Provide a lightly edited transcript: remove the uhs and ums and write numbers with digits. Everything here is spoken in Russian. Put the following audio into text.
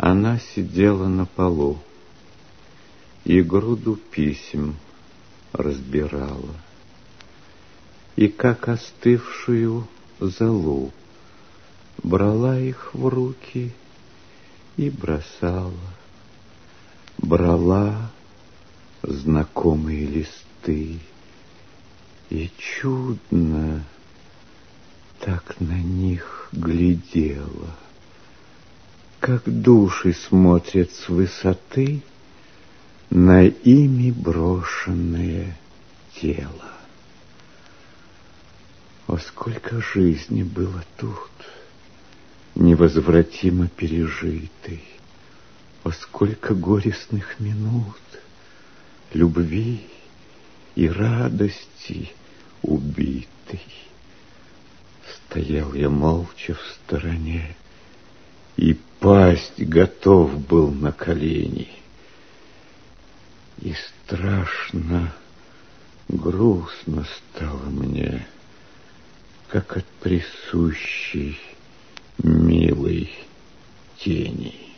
Она сидела на полу и груду писем разбирала, и как остывшую золу брала их в руки и бросала, брала знакомые листы, и чудно так на них глядела, как души смотрят с высоты на ими брошенное тело. О, сколько жизни было тут, невозвратимо пережитой! О, сколько горестных минут, любви и радости убитой! Стоял я молча в стороне и пасть готов был на колени. И страшно, грустно стало мне, как от присущей милой тени.